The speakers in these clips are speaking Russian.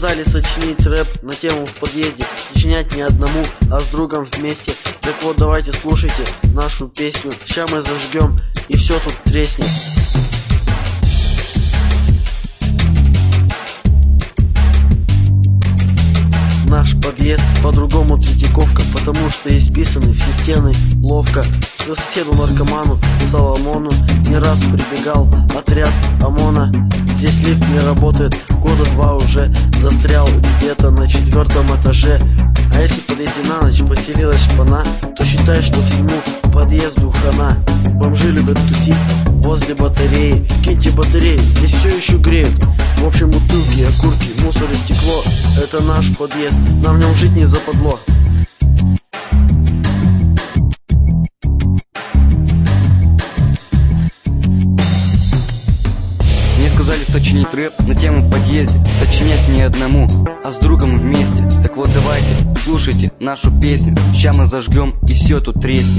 сказали сочинить рэп на тему в подъезде. Сочинять не одному, а с другом вместе. Так вот, давайте слушайте нашу песню. Ща мы зажгем и все тут треснет. Наш подъезд по-другому Третьяковка, потому что исписаны все стены ловко. К соседу-наркоману Соломону не раз прибегал отряд ОМОНа. Здесь лифт не работает, года 2 уже застрял где-то на 4-м этаже. А если в подъезде на ночь поселилась шпана, то считай, что всему подъезду хана. Бомжи любят тусить возле батареи. Киньте батареи, здесь все еще греют. В общем, бутылки, окурки, мусор и стекло — это наш подъезд, нам в нем жить не западло. Мне сказали сочинить рэп на тему в подъезде. Сочинять не одному, а с другом вместе. Так вот давайте, слушайте нашу песню. Ща мы зажгем и все тут треснет.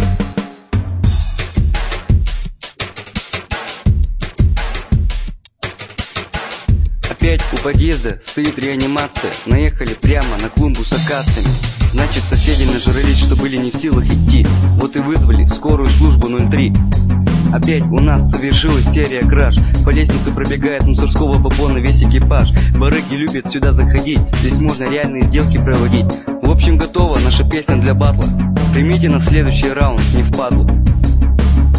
Опять у подъезда стоит реанимация. Наехали прямо на клумбу с акациями. Значит, соседи нажрались, что были не в силах идти. Вот и вызвали скорую службу 03. Опять у нас совершилась серия краж. По лестнице пробегает мусорского бабона весь экипаж. Барыги любят сюда заходить, здесь можно реальные сделки проводить. В общем, готова наша песня для батла. Примите на следующий раунд, не впадлу.